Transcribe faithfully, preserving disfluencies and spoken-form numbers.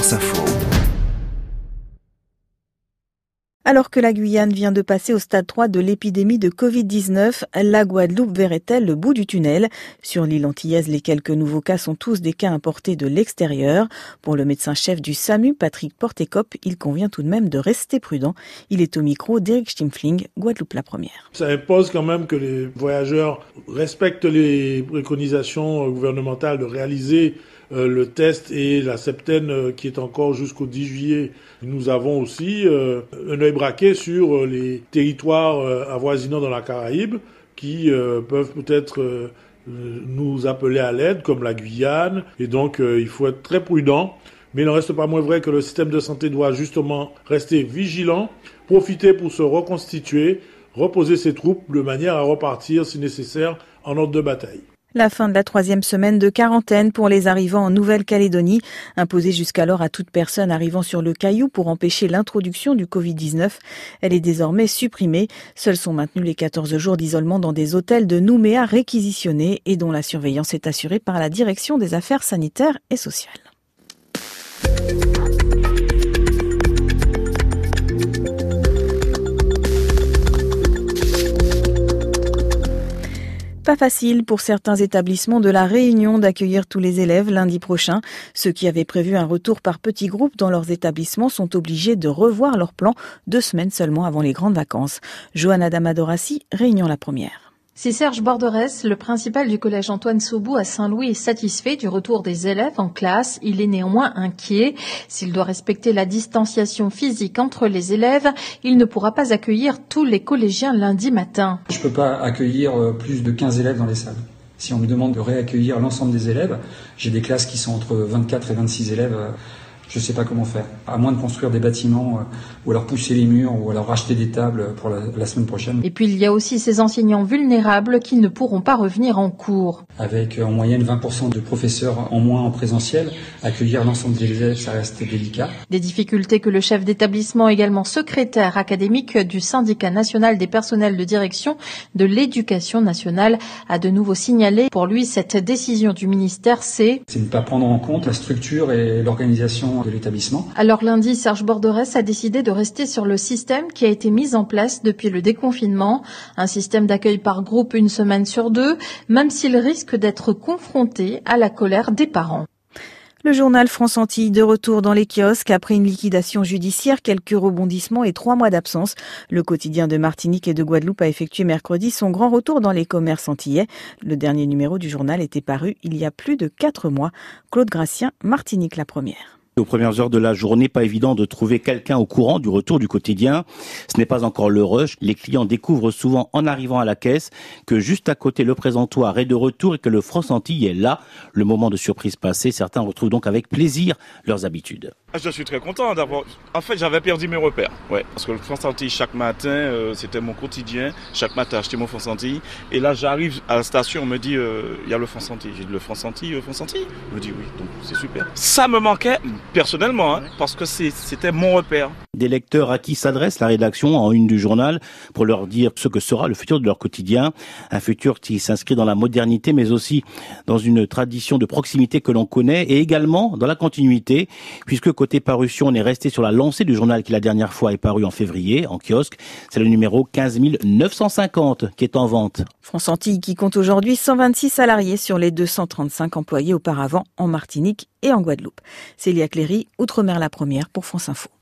France Info. Alors que la Guyane vient de passer au stade trois de l'épidémie de covid dix-neuf, la Guadeloupe verrait-elle le bout du tunnel? Sur l'île antillaise, les quelques nouveaux cas sont tous des cas importés de l'extérieur. Pour le médecin-chef du SAMU, Patrick Portécop, il convient tout de même de rester prudent. Il est au micro d'Éric Stimfling, Guadeloupe la première. Ça impose quand même que les voyageurs respectent les préconisations gouvernementales de réaliser Euh, le test et la septaine euh, qui est encore jusqu'au dix juillet. Nous avons aussi euh, un œil braqué sur euh, les territoires euh, avoisinants dans la Caraïbe qui euh, peuvent peut-être euh, nous appeler à l'aide, comme la Guyane. Et donc, euh, il faut être très prudent. Mais il n'en reste pas moins vrai que le système de santé doit justement rester vigilant, profiter pour se reconstituer, reposer ses troupes de manière à repartir, si nécessaire, en ordre de bataille. La fin de la troisième semaine de quarantaine pour les arrivants en Nouvelle-Calédonie, imposée jusqu'alors à toute personne arrivant sur le Caillou pour empêcher l'introduction du covid dix-neuf. Elle est désormais supprimée. Seuls sont maintenus les quatorze jours d'isolement dans des hôtels de Nouméa réquisitionnés et dont la surveillance est assurée par la Direction des Affaires sanitaires et sociales. Pas facile pour certains établissements de la Réunion d'accueillir tous les élèves lundi prochain. Ceux qui avaient prévu un retour par petits groupes dans leurs établissements sont obligés de revoir leur plan deux semaines seulement avant les grandes vacances. Johanna Damadorassi, Réunion la première. Si Serge Borderès, le principal du collège Antoine Saubou à Saint-Louis, est satisfait du retour des élèves en classe, il est néanmoins inquiet. S'il doit respecter la distanciation physique entre les élèves, il ne pourra pas accueillir tous les collégiens lundi matin. Je ne peux pas accueillir plus de quinze élèves dans les salles. Si on me demande de réaccueillir l'ensemble des élèves, j'ai des classes qui sont entre vingt-quatre et vingt-six élèves. Je ne sais pas comment faire, à moins de construire des bâtiments, euh, ou alors pousser les murs, ou alors racheter des tables pour la, la semaine prochaine. Et puis il y a aussi ces enseignants vulnérables qui ne pourront pas revenir en cours. Avec en moyenne vingt pour cent de professeurs en moins en présentiel, accueillir l'ensemble des élèves, ça reste délicat. Des difficultés que le chef d'établissement, également secrétaire académique du syndicat national des personnels de direction de l'éducation nationale, a de nouveau signalé. Pour lui, cette décision du ministère, c'est... C'est ne pas prendre en compte la structure et l'organisation de l'établissement. Alors lundi, Serge Borderès a décidé de rester sur le système qui a été mis en place depuis le déconfinement. Un système d'accueil par groupe une semaine sur deux, même s'il risque d'être confronté à la colère des parents. Le journal France Antilles de retour dans les kiosques après une liquidation judiciaire, quelques rebondissements et trois mois d'absence. Le quotidien de Martinique et de Guadeloupe a effectué mercredi son grand retour dans les commerces antillais. Le dernier numéro du journal était paru il y a plus de quatre mois. Claude Gratien, Martinique la première. Aux premières heures de la journée, pas évident de trouver quelqu'un au courant du retour du quotidien. Ce n'est pas encore le rush. Les clients découvrent souvent en arrivant à la caisse que juste à côté le présentoir est de retour et que le France Antilles est là. Le moment de surprise passé, certains retrouvent donc avec plaisir leurs habitudes. Je suis très content d'avoir... En fait, j'avais perdu mes repères. Ouais, parce que le France Antilles, chaque matin, euh, c'était mon quotidien. Chaque matin, j'achetais mon France Antilles. Et là, j'arrive à la station, on me dit, il euh, y a le France Antilles. J'ai dit, le France Antilles, le France Antilles. Je me dis, oui, donc c'est super. Ça me manquait, personnellement, hein, parce que c'est, c'était mon repère. Des lecteurs à qui s'adresse la rédaction en une du journal pour leur dire ce que sera le futur de leur quotidien. Un futur qui s'inscrit dans la modernité, mais aussi dans une tradition de proximité que l'on connaît et également dans la continuité, puisque côté parution, on est resté sur la lancée du journal qui la dernière fois est paru en février, en kiosque. C'est le numéro quinze mille neuf cent cinquante qui est en vente. France Antilles qui compte aujourd'hui cent vingt-six salariés sur les deux cent trente-cinq employés auparavant en Martinique et en Guadeloupe. Célia Cléry, Outre-mer la première pour France Info.